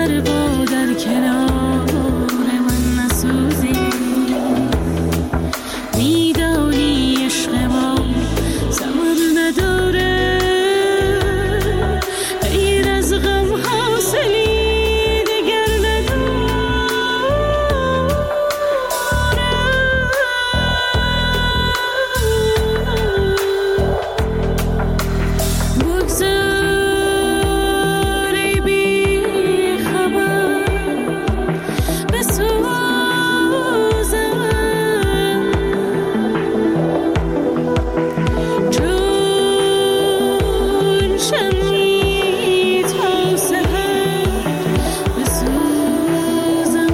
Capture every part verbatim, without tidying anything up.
برقا در کنار من نسوزی، میدانی عشق ما زمان نداره، غیر از غم حاصلی دیگر نداره. بگذار ای بی خبر بسوزم، چون شمی تا سحر بسوزم.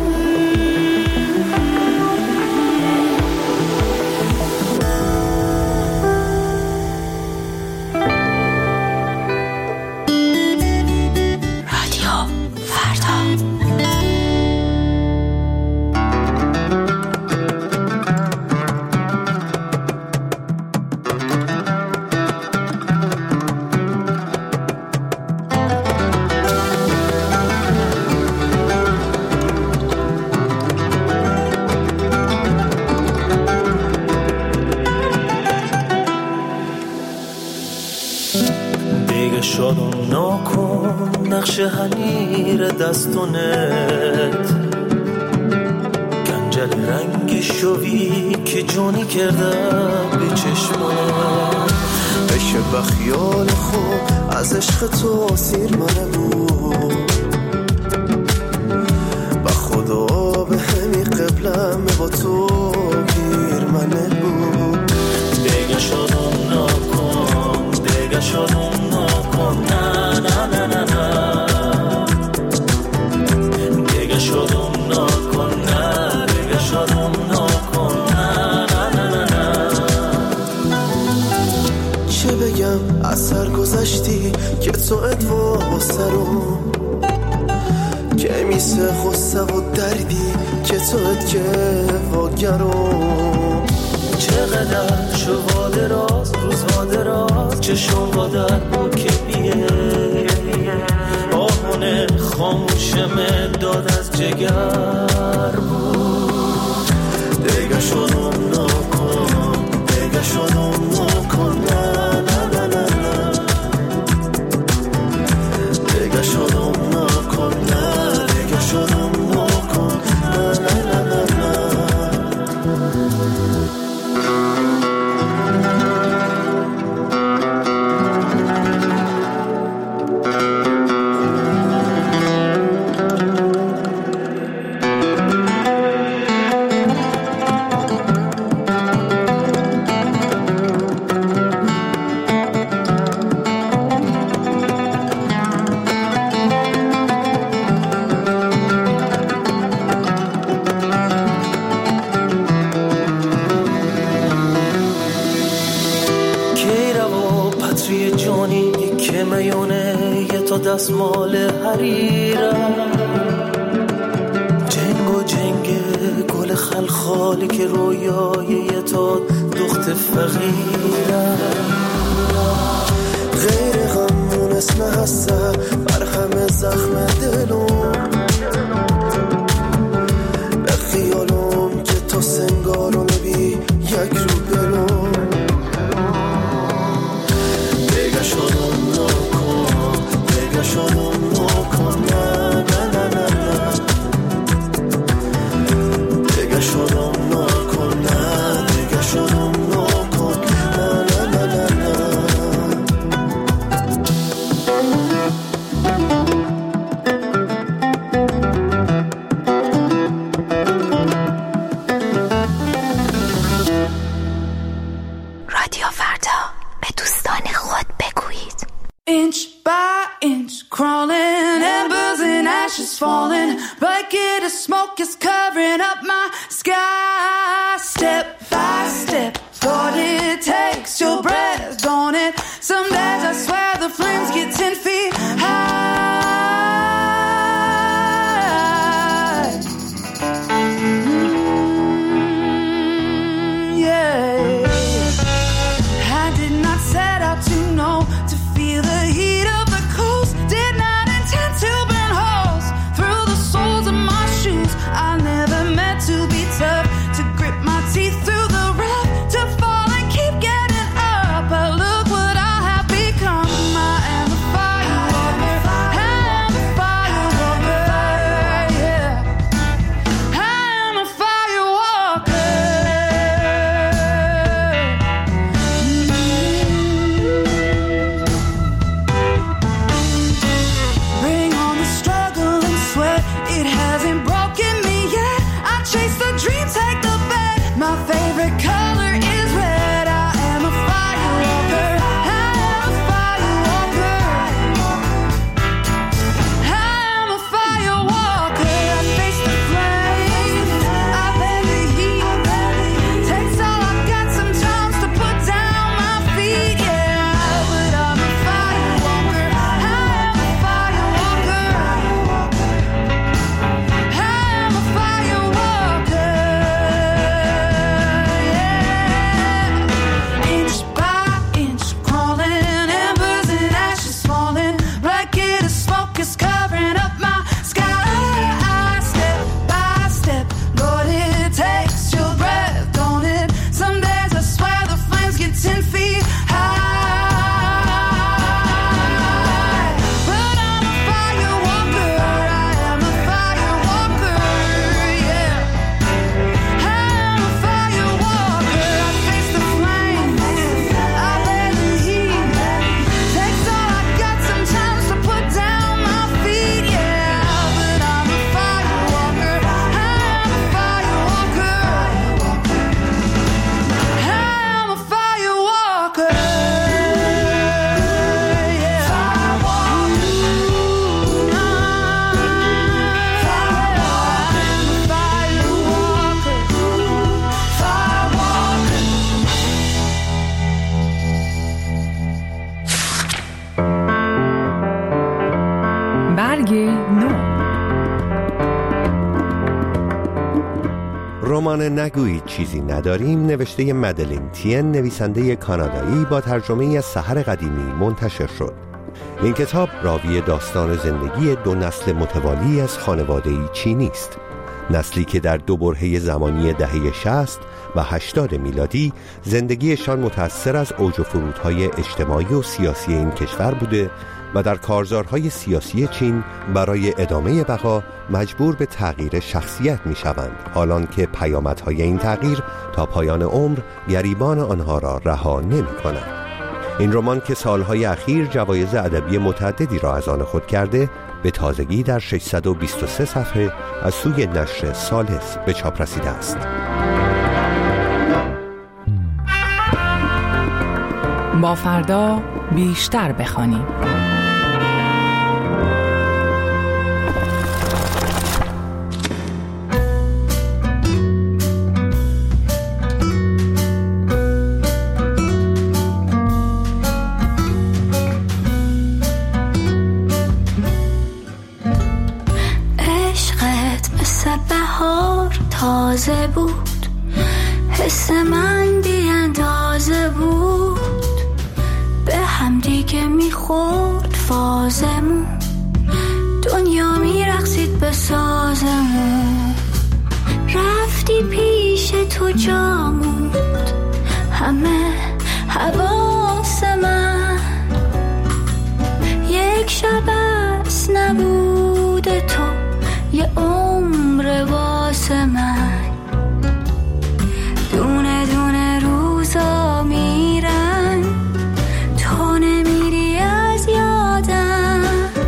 رادیو فردا. دیگه شادم نکن نقش حنیر دستونت، گنجل رنگی شوی که جونی کرده به چشمانت، بشه بخیال خوب از عشق تو سیر منه بود، با خدا به همی قبلم با تو گیر منه بود. دیگه شادم نکن، دیگه شادم نکن، نه نه نه نه نه، دیگه شادم نکن، نه دیگه شادم نکن، نه نه نه نه نه. چه بگم از سر گذشتی که تو ادوا سرم، که میسه غصه و دردی که تو ادکه واگرم، چقدر شوا دراز روزها دراز چشم با در بکه بیه، آهونه خاموشمه داد از جگر بود. دیگه شدم نکن، دیگه شدم نکن، نه نه نه نه نه، دیگه شدم نکن، نه دیگه شدم نکن، نه نه نه نه نه. دستمال حریرم، جنگ و جنگ گل خلخالی که رویای تو دخت فقیرم، غیر غمون اسم هسته بر همه زخم دلم، به خیالم که تو سنگارو میبی یک رو بلوم. دیگه شدم نکن، دیگه شدم نکن، نه نه نه نه نه، دیگه شدم نکن، نه دیگه شدم نکن، نه نه نه نه نه. رادیو فردا، به دوستان خود بگویید. Inch by inch, crawling, embers and ashes falling. Bucket of smoke is covering up my sky. Step by step, thought it takes your breath, don't it? Some days I swear the flames get ten feet high. Mm, yeah, I did not set out to know, to feel the heat of the coast. Did not intend to burn holes through رمان نگویید چیزی نداریم نوشته مدلین تین، نویسنده کانادایی، با ترجمه از سحر قدیمی منتشر شد. این کتاب راوی داستان زندگی دو نسل متوالی از خانواده‌ای چینی است. نسلی که در دو برهه زمانی دهه شصت و هشتاد میلادی زندگیشان متأثر از اوج و فرودهای اجتماعی و سیاسی این کشور بوده و در کارزارهای سیاسی چین برای ادامه بقا مجبور به تغییر شخصیت می شوند، حالان که پیامدهای این تغییر تا پایان عمر گریبان آنها را رها نمی کنند. این رمان که سالهای اخیر جوایز ادبی متعددی را از آن خود کرده، به تازگی در ششصد و بیست و سه صفحه از سوی نشر سالس به چاپ رسیده است. با فردا بیشتر بخوانیم. تازه بود، حس من بی اندازه بود، به هم دیگه میخورد فازمون، دنیا میرقصید به سازمون، رفتی پیش تو جا موند همه حواس من، یک شب از نبود تو یه عمر واسه من، دونه دونه روزا میرن تو نمیری از یادم،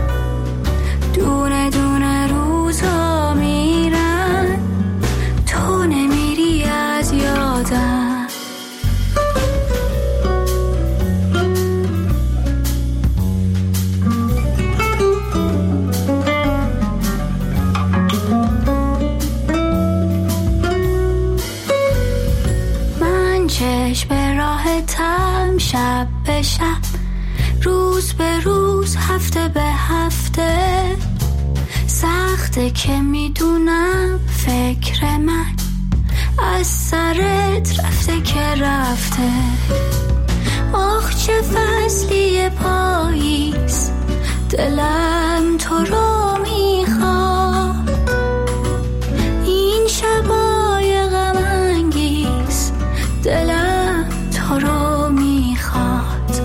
دونه دونه روزا میرن تو نمیری از یادم. به راحتم شب به شب، روز به روز، هفته به هفته، سخته که میدونم فکر من از سرت رفته که رفته. آخ چه فصلی پاییز، دلم تو رو میخواد، این شبای غم انگیز دلم تو رو میخواد،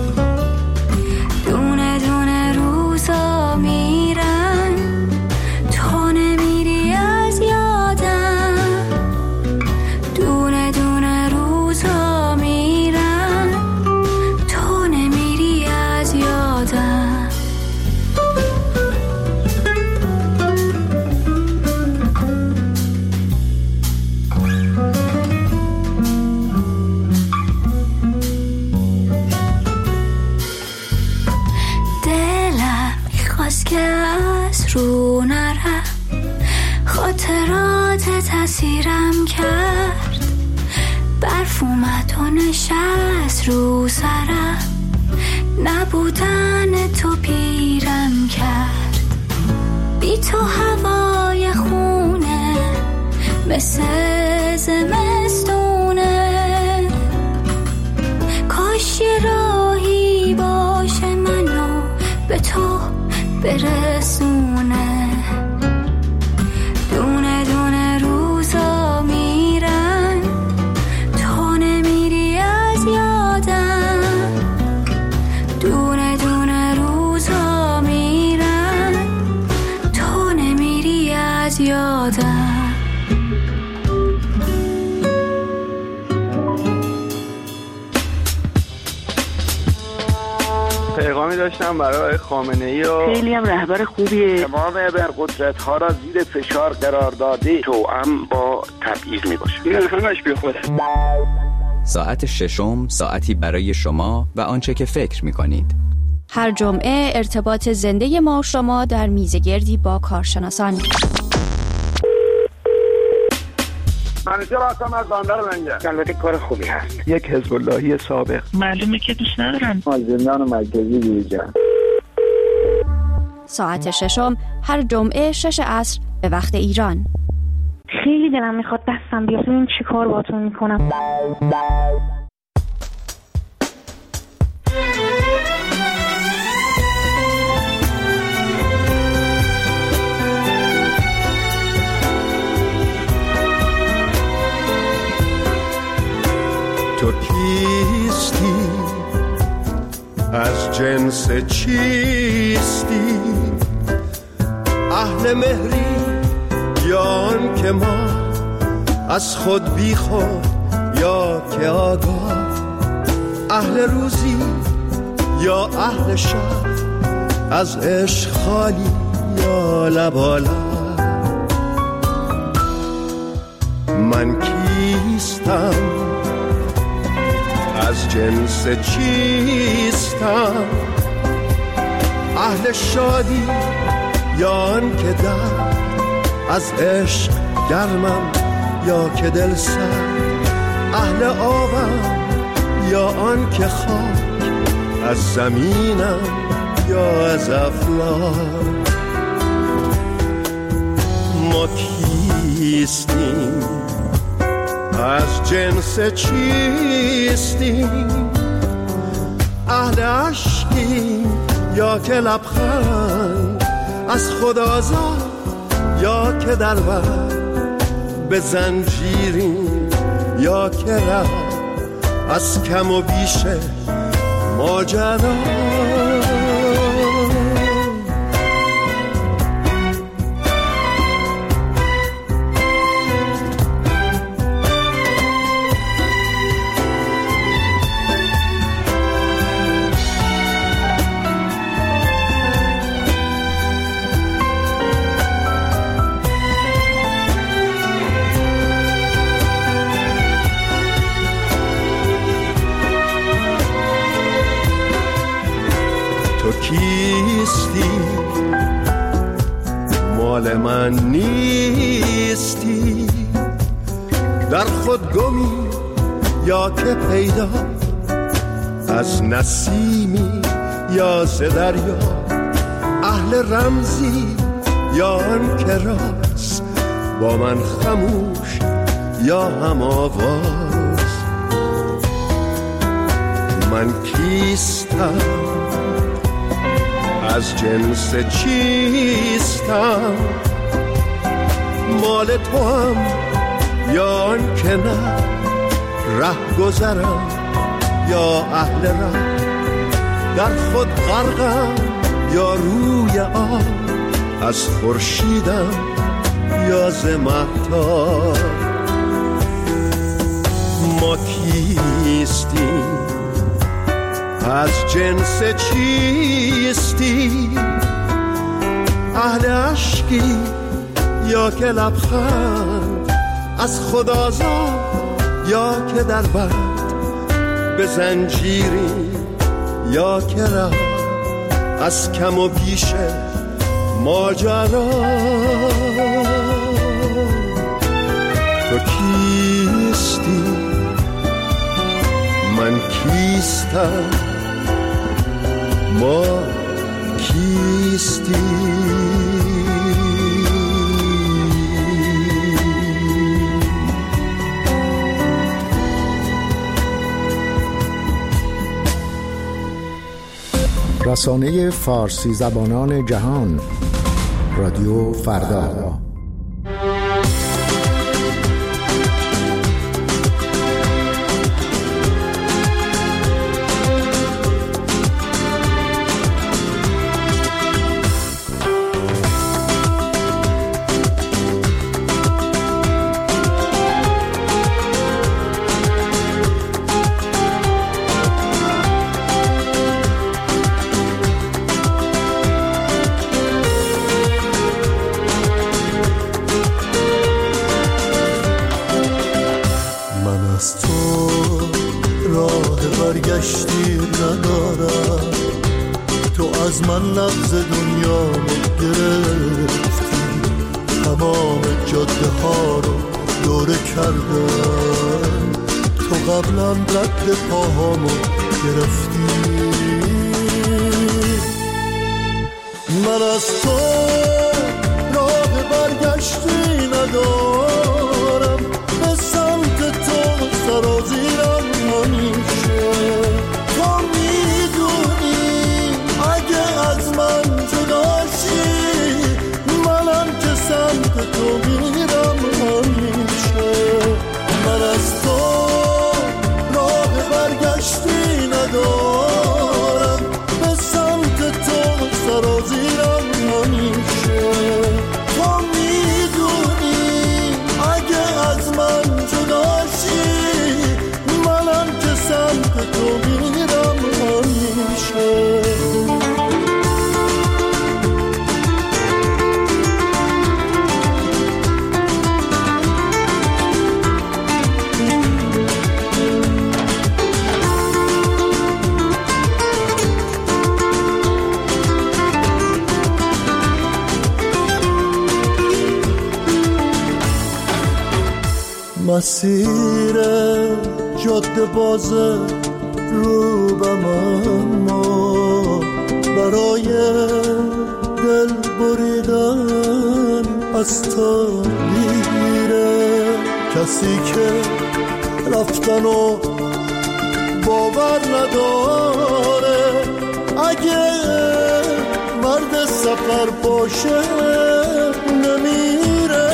دونه دونه روزا میرن تو نمیری از یادم، دونه دونه روزا میرن تو نمیری از یادم. که از رو نرم، خاطرات تأثیرم کرد، برف اومد و نشست رو سرم، نبودن تو پیرم کرد، بی تو هوای خونه مثل زمستونه، کاش یه راهی باشه منو به تو برسونه، دونه دونه روزا میرن تو نمیری از یادم، دونه دونه روزا میرن تو نمیری از یادم. پیغامی داشتم برای خامنه‌ای و خیلی هم رهبر خوبیه، تمام ابرقدرت ها را زیر فشار قرار داده، توأم با تبعیض می باشه. این همش بی خوده. ساعت ششم، ساعتی برای شما و آنچه که فکر می کنید. هر جمعه ارتباط زنده ما و شما در میزگردی با کارشناسان. منیجر هستم از بندر لنگر. البته کار خوبی هست. یک حزب اللهی سابق. معلومه که دوست ندارم. از زندان مرکزی بیرون. ساعت ششم هر جمعه شش عصر به وقت ایران. خیلی دلم میخواد دستم بیاد ببینم چی کار باهاتون میکنم. تو کیستی؟ از جنس چیستی؟ اهل مهری یا آن که ما از خود بی خود یا که آگاه؟ اهل روزی یا اهل شب؟ از عشق خالی یا لبالا؟ من کیستم؟ از جنس چیستم؟ اهل شادی یا آن که در از عشق گرمم یا که دل سرد؟ اهل آبم یا آن که خاک از زمینم یا از افلاک؟ ما کیستیم؟ از جنس چیستیم؟ اهل عشقیم یا که لبخند از خود آزاد یا که در بر به زنجیریم یا که رفت از کم و بیش ماجرا؟ کیستی؟ مال من نیستی؟ در خود گمی یا که پیدا؟ از نسیمی یا ز دریا؟ اهل رمزی یا آن که راست با من خموش یا هم آواز؟ من کیستم؟ از جنس چیستم؟ مال تو هم یا آن که نه؟ ره گذرم یا اهل ره؟ در خود غرقم یا روی آب؟ از خورشیدم یا ز مهتاب؟ ما کیستیم؟ از جنس چیستی؟ اهل عشقی یا که لبخند از خود آزاد یا که در بند به زنجیری یا که رفت از کم و بیش ماجرا؟ تو کیستی؟ من کیستم؟ ما کیستی؟ رسانه فارسی زبانان جهان، رادیو فردا. از من نبض دنیا گرفتی، تمام جاده ها رو دوره کردم، تو قبلا رد پاهامو گرفتی. من از تو راه برگشتی ندارم، مسیر جاده بازه روبم، اما برای دل بریدن از تا میره. کسی که رفتن و باور نداره، اگه مرد سفر باشه نمیره.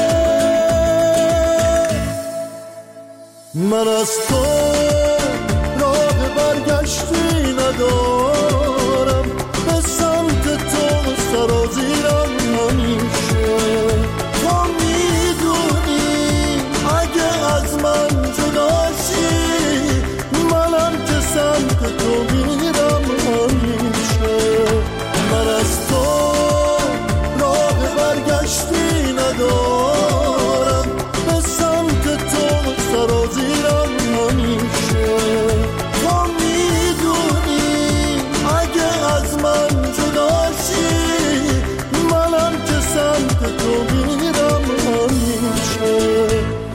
من از تو راه برگشتی ندارم، به سمت تو سرازیرم همیشه. تو میدونی اگه از من جداشی، منم که سمت تو میرم همیشه. من از تو راه برگشتی ندارم، به سمت تو سرازیرم همیشه. تو میدونی اگه از من جداشی، منم که سمت تو میرم همیشه.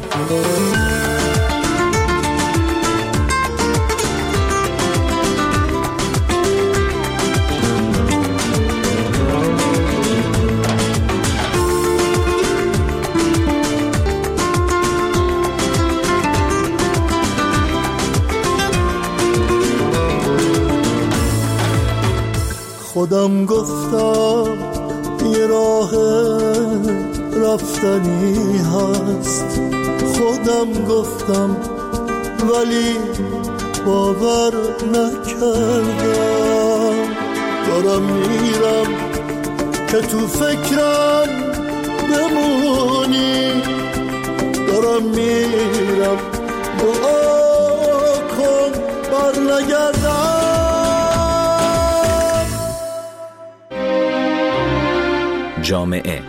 خودم گفتم یه راه رفتنی هست، خودم گفتم ولی باور نکردم. دارم میرم که تو فکرم بمونی، دارم میرم دعا کن بر نگردم. جامعه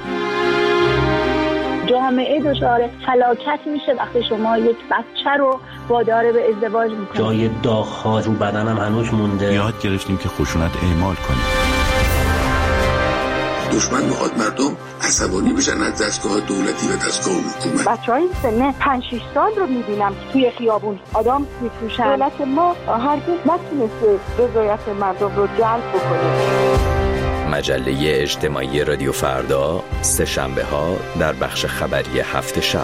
جامعه دچار فلاکت میشه وقتی شما یک بچه رو وادار به ازدواج میکنید. جای داغ‌ها رو بدنم هنوز مونده. یاد گرفتیم که خشونت اعمال کنیم. دشمن میخواد مردم عصبانی بشن از دستگاه دولتی و دستگاه حکومت. بچهای سن پنج شش سال رو میبینم توی خیابون آدم میفروشن. دولت ما هرگز نتونسته رضایت مردم رو جلب بکنه. مجله اجتماعی رادیو فردا، سه شنبه ها در بخش خبری هفت شب.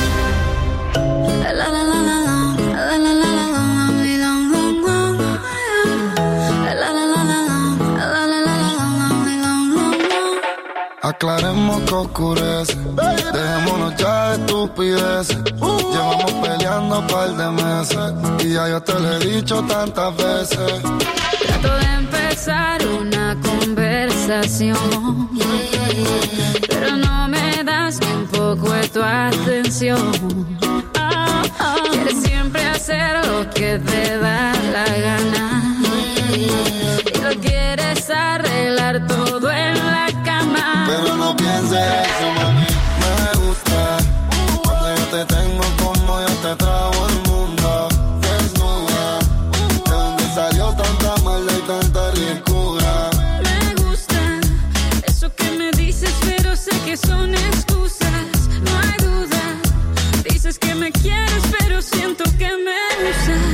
Aclaremos que oscurece, dejémonos ya de estupideces. Llevamos peleando un par de meses y ya yo te lo he dicho tantas veces. Trato de empezar una conversación, pero no me das ni un poco de tu atención. Quieres siempre hacer lo que te da la gana y lo quieres arreglar todo en la cama. Pero no pienses eso, mami, me gusta cuando yo te tengo como yo te trago el mundo. Desnuda, de donde salió tanta maldad y tanta ricura. Me gusta eso que me dices, pero sé que son excusas. No hay duda, dices que me quieres, pero siento que me usas.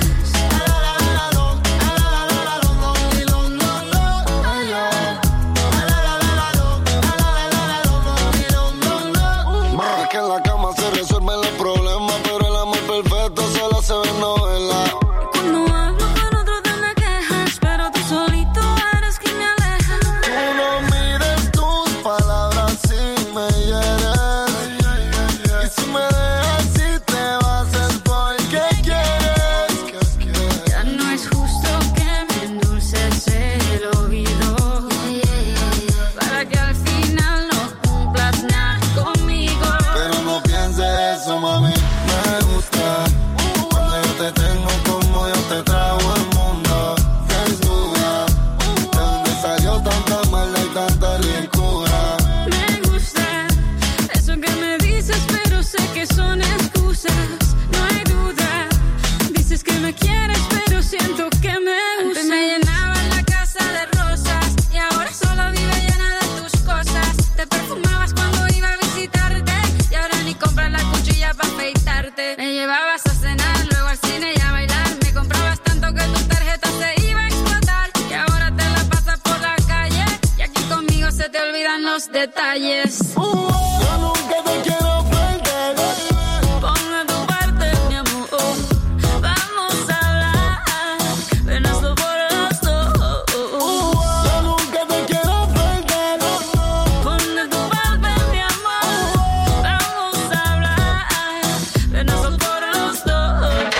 calles. Yo nunca te quiero perder. Ponme tu parte, mi amor. Vamos a hablar. Ven, hazlo por los dos. Yo nunca te quiero perder. Ponme tu parte, mi amor. Vamos a hablar. Ven, hazlo por los dos.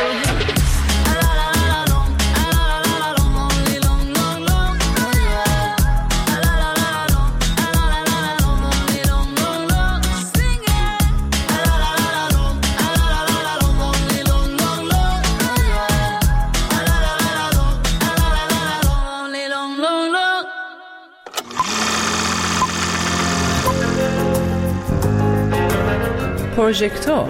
پروژکتور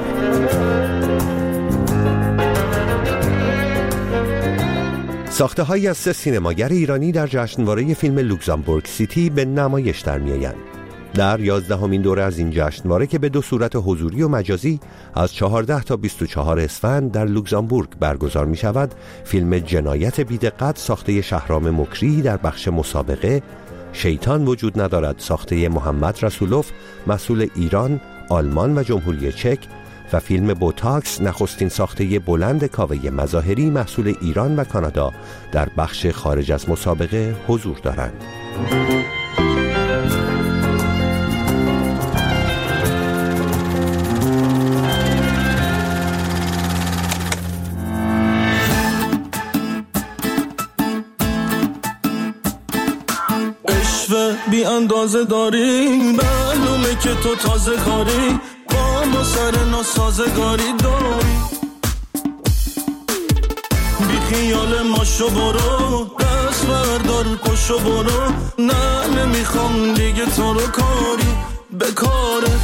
ساخته هایی از سه سینماگر ایرانی در جشنواره فیلم لوکزامبورگ سیتی به نمایش در می‌آیند. در یازدهمین دوره از این جشنواره که به دو صورت حضوری و مجازی از چهارده تا بیست و چهار اسفند در لوکزامبورگ برگزار می شود، فیلم جنایت بی‌دقت ساخته شهرام مکری در بخش مسابقه، شیطان وجود ندارد ساخته محمد رسولوف مسئول ایران، آلمان و جمهوری چک و فیلم بوتاکس نخستین ساخته بلند کاوه مظاهری محصول ایران و کانادا در بخش خارج از مسابقه حضور دارند. عشق بی اندازه داری، معلومه که تو تازه کاری، با ما سر ناسازگاری داری. بی خیال ماشو برو، دست بردار پشو برو، نه نمیخوام دیگه تو رو کاری به کارت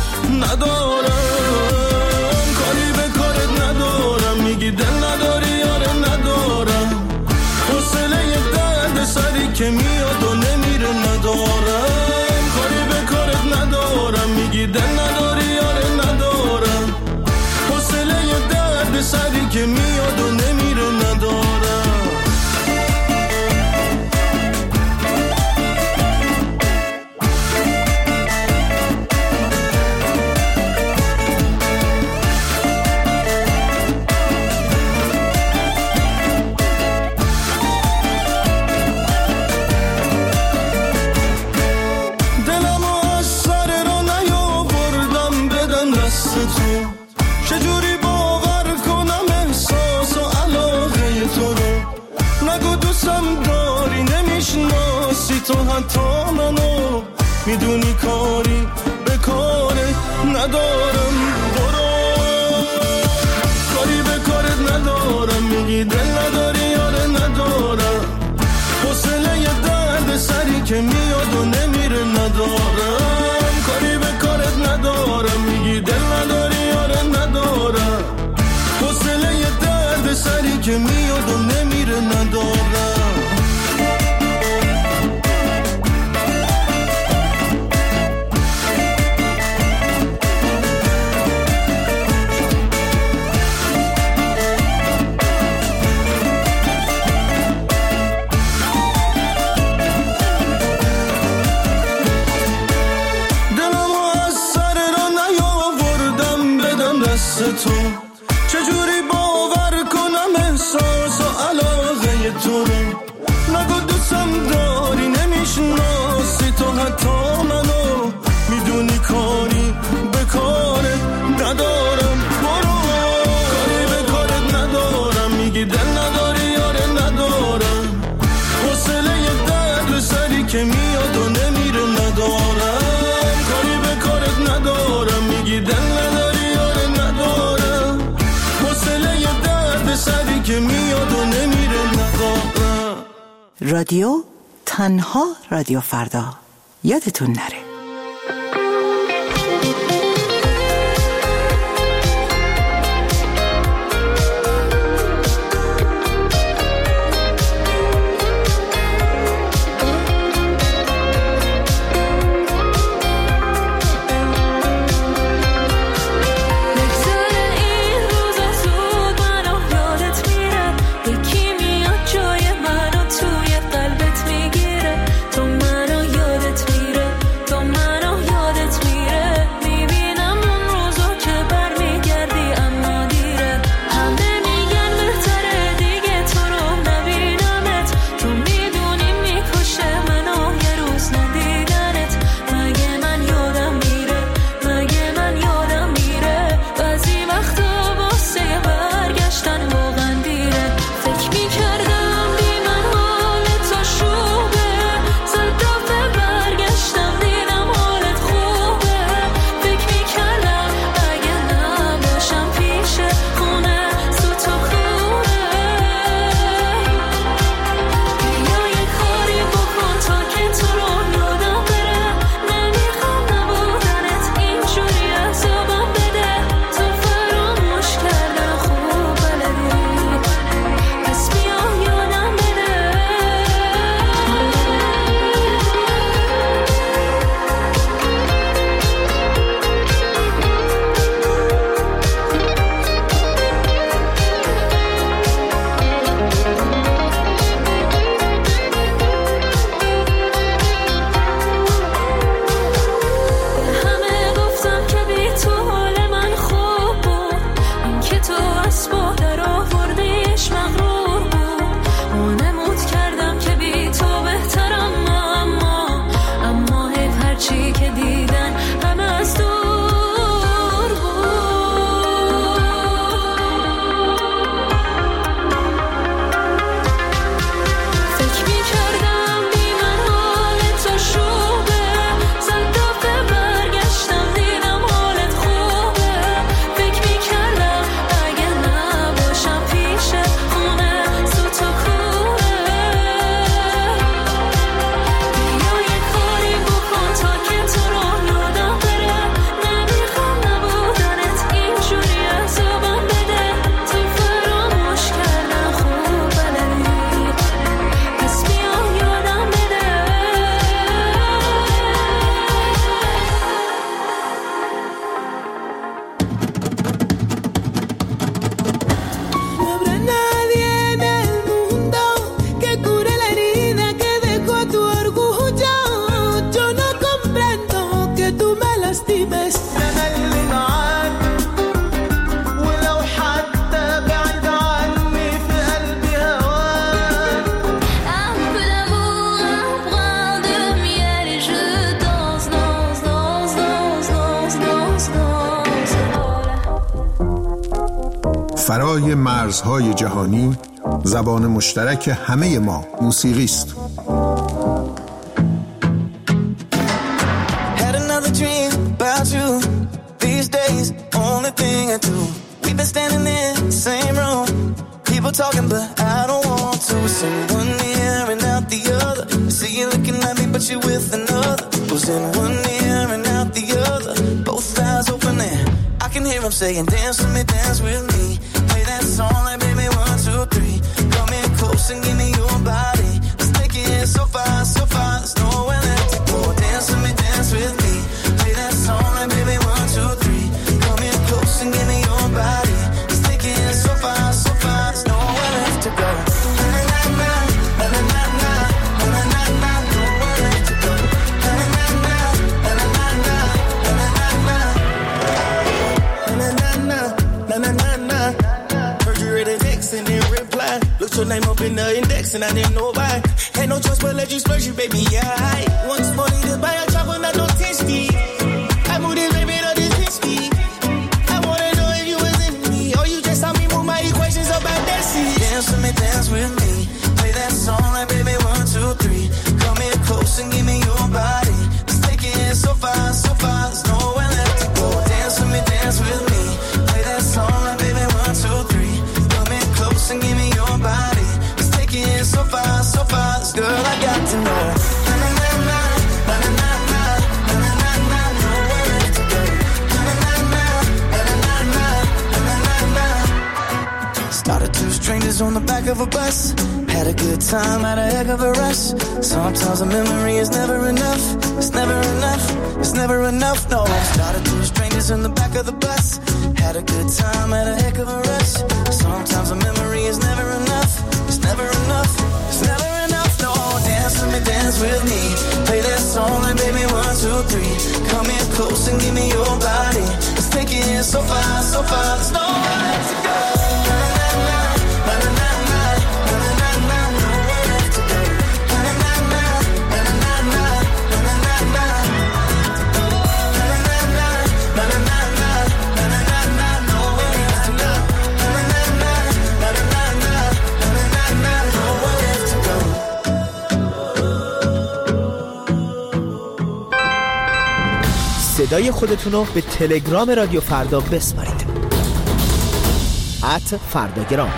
ندارم، کاری به کارت ندارم، میگی دل نداری یاره ندارم، حوصله درد سری که میاد و نمیره ندارم، کاری به کارت ندارم، میگی دل نداری یاره ندارم، حوصله درد سری که میاد و نمیره ندارم. چجوری باور کنم احساس و علاقه تو رو، نگو دوستم داری نمیشناسی تو حتی منو، میدونی کاری به کارت ندارم، برو کاری به کارت ندارم، میگی دل نداری یاره ندارم، حوصله درد سری که میاد و نمیره ندارم، کاری به کارت ندارم، میگی دل نداری یاره ندارم، حوصله درد سری که میاد و نمیره ندارم. تو چجوری باور کنم احساس و علاقه تو رو، نگو دوستم داری نمیشناسی تو حتی منو، میدونی کاری به کارت ندارم، برو کاری به کارت ندارم، میگی دل نداری یاره ندارم، حوصله درد سری که میاد و نمیره ندارم، کاری به کارت ندارم، میگی دل نداری سری که میاد و نمیره ندارم. رادیو تنها رادیو فردا، یادتون نره. تو فرای مرزهای جهانی زبان مشترک همه ما موسیقی است. Had another dream about you. These days, only thing I do. We've been standing in the same room. People talking, but I don't want to. It's in one ear and out the other. I see you looking at me, but you're with another. Was in one ear and out the other. Both eyes open and I can hear them saying, dance with me, dance with me. Play that song like baby one, two, three. Come in close and give me your body. Let's take it so far, so far. There's nowhere left to go. Dance with me, dance with me. Play that song like baby one, two, three. Come in close and give me your body. Let's take it so far, so far. There's nowhere left to go. Your name up in the index and I didn't know why. Ain't no choice but let you splurge you, baby, yeah. Once money to buy a chocolate, not no tasty. I moved it, baby, to this history. I wanna know if you was in me or you just saw me move my equations up at that seat. Dance with me, dance with me. Play that song like baby one, two, three. Come in close and give me your body. Let's take it so far, so far. There's nowhere left to go. Dance with me, dance with me. Play that song like baby one, two, three. Come in close and give me your body. Let's take it so far, so far. This girl, I got to know. Na na na na, na na na na, na na na na. Nowhere left to go. Na na na na, na na na na, na na na na. Started two strangers on the back of a bus. Had a good time, had a heck of a rush. Sometimes a memory is never enough. It's never enough. It's never enough. No. Started two strangers in the back of the bus. Had a good time, had a heck of a rush. Sometimes a memory is never enough. It's never enough. It's never enough. No. Dance with me, dance with me. Play that song like baby one, two, three. Come in close and give me your body. Let's take it so far, so far. There's nowhere to go. Na na na na, na na na. صدای خودتون رو به تلگرام رادیو فردا بسپارید. ات فرداگرام.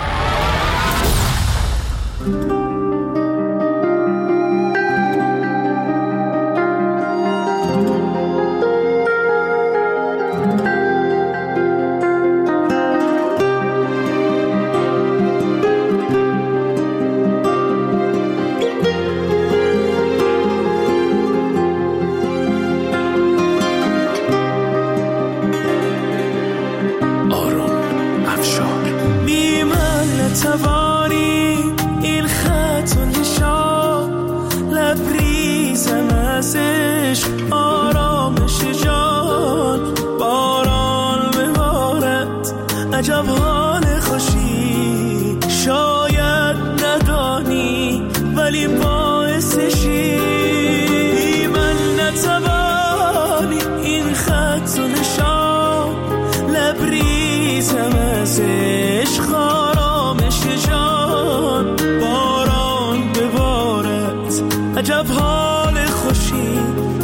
عجب حال خوشی شاید ندانی ولی باعثشی من نتوانی این خط و نشان لبریزم از عشق آرامش جان باران ببارد عجب حال خوشی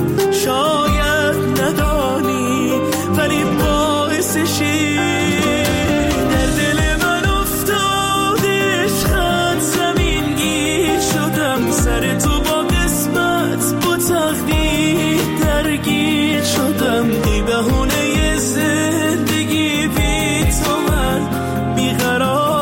شاید ندانی ولی باعثشی سر تو با قسمت با تقدیر درگیر شدم ای بهونه زندگی بی تو من بیقرار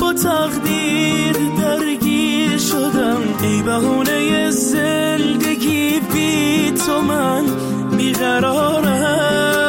با تقدیر درگیر شدم، ای بهونه زندگی بی تو من بیقرارم.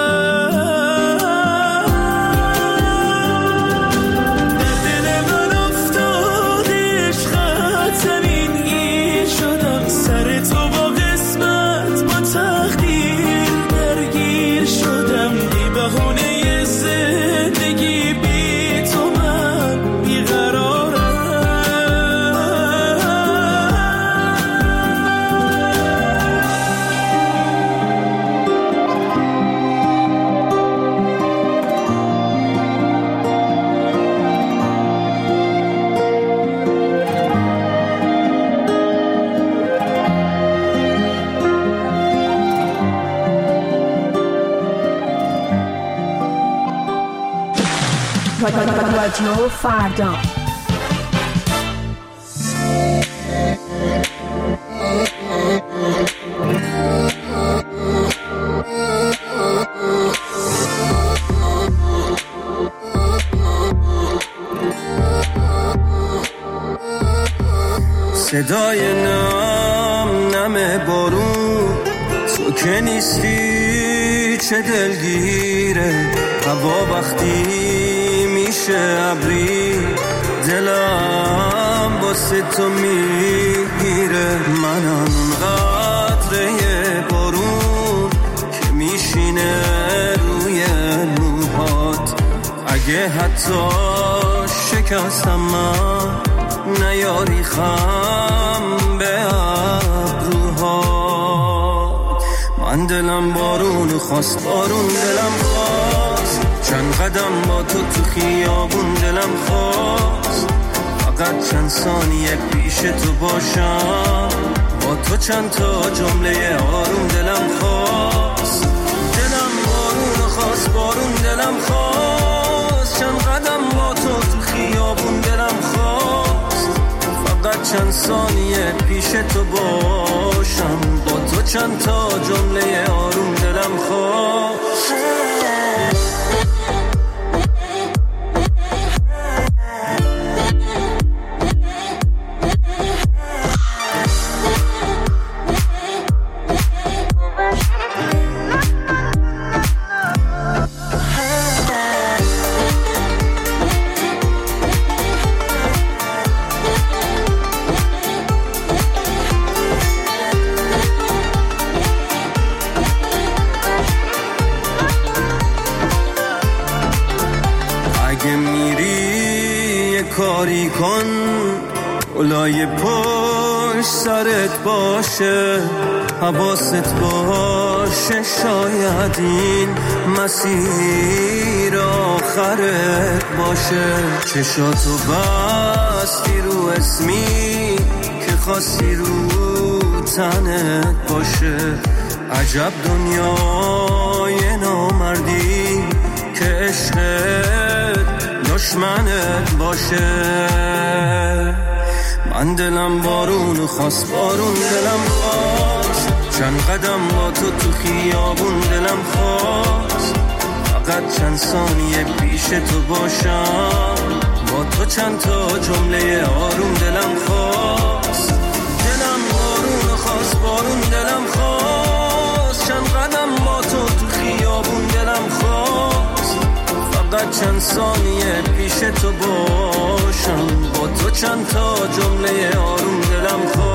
رادیو فردا. صدای نم نم بارون، تو که نیستی چه دلگیره. هوا وقتی میشه ابری، دلم واسه تو میگیره. منم اون قطره بارون که میشینه روی موهات. اگه حتی شکستم من، نیاری خم به ابروهات. من دلم بارون خواست، بارون دلم خواست. چند قدم با تو تو خیابون دلم خواست. فقط چند ثانیه پیش تو باشم، با تو چند تا جمله آروم دلم خواست. دلم بارون خواست، بارون دلم خواست. چند قدم با تو تو خیابون دلم خواست. فقط چند ثانیه پیش تو باشم، با تو چند تا جمله آروم دلم خواست. کاری کن اولای پشت سرت باشه، حواست باشه. شاید این مسیر آخرت باشه. چشاتو بستی رو اسمی که خواستی رو تنت باشه. عجب دنیای نامردی که عشقت دشمنت باشه. من دلم بارون خواست، بارون دلم خواست. چند قدم با تو تو خیابون دلم خواست. فقط چند ثانیه پیش تو باشم، با تو چند تا جمله آروم دلم خواست. دلم بارون خواست، بارون دلم خواست. چند قدم با تو تو خیابون دلم خواست. فقط چند ثانیه پیش تو باشم، با تو چند تا جمله آروم دلم خواست.